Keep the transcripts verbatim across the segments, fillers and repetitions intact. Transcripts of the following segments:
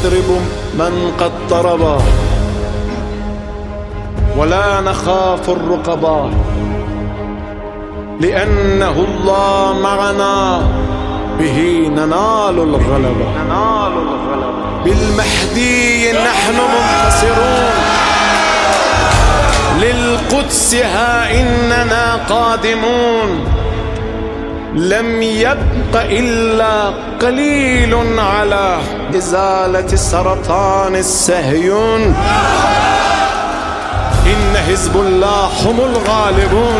نضرب من قد ضربا ولا نخاف الرقبا، لأنه الله معنا به ننال الغلبة. بالمهدي نحن منتصرون، للقدس ها إننا قادمون. لم يبق إلا قليل على إزالة سرطان الصهيون. إن حزب الله هم الغالبون،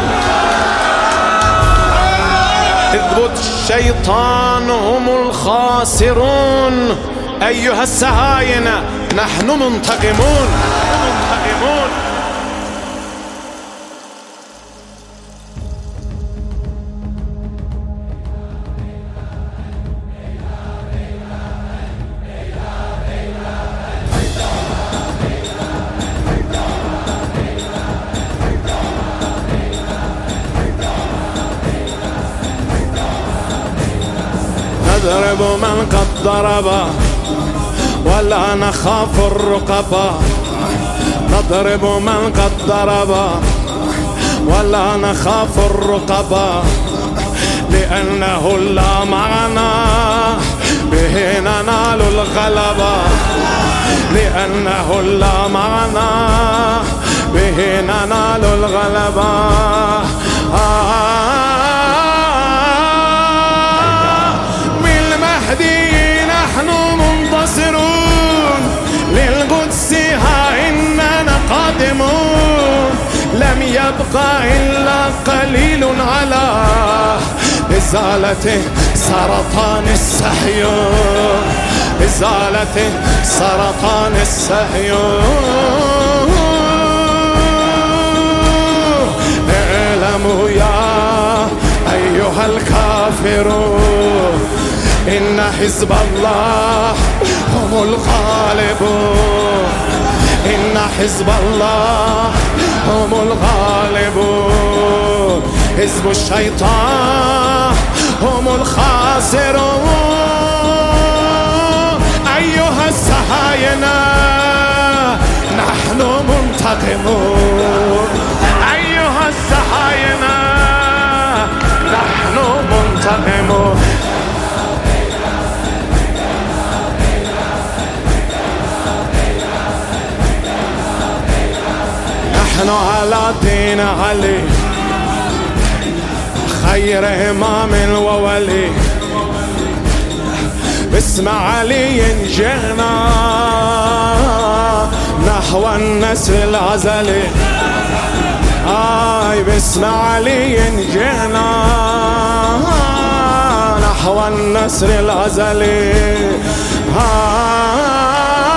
حزب الشيطان هم الخاسرون. أيها الصهاينة نحن منتقمون. نضرب من قد ضرب ولا نخاف الرقبا، نضرب من قد ضرب ولا نخاف الرقبا، لأنه الله معنا به ننال الغلبة، لأنه الله معنا به ننال الغلبة. آه نحن منتصرون، للقدس ها إننا قادمون. لم يبقى إلا قليل على إزالة سرطان الصهيون، إزالة سرطان الصهيون. اعلموا يا أيها الكافرون إن حزب الله هم الغالبون، إن حزب الله هم الغالبون. حزب الشيطان هم الخاسرون. أيها الصهاينة نحن منتقمون، أيها الصهاينة نحن منتقمون. نحن على دين علي خير إمام وولي، باسم علي جئنا نحو النسر الأزلي. آي باسم علي جئنا نحو النسر الأزلي. آه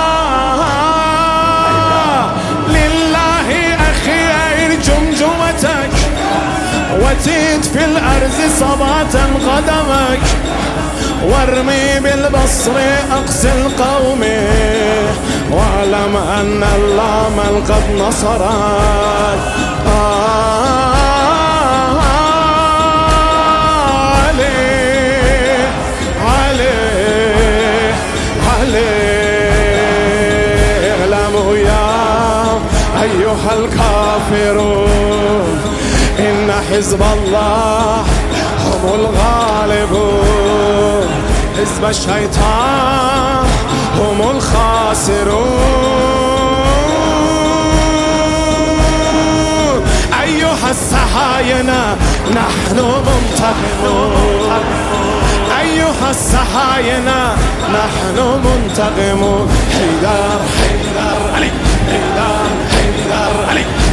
وتيت في الأرض صبات قدمك، وارمي بالبصر أقصى القوم، واعلم أن الله من قد نصرك. آه عليه عليه عليه. اعلموا يا أيها الكافرون إن حزب الله هم الغالبون، حزب الشيطان هم الخاسرون. أيها الصهاينة نحن منتقمون، أيها الصهاينة نحن منتقمون. حيدر حيدر علي، حيدر حيدر علي.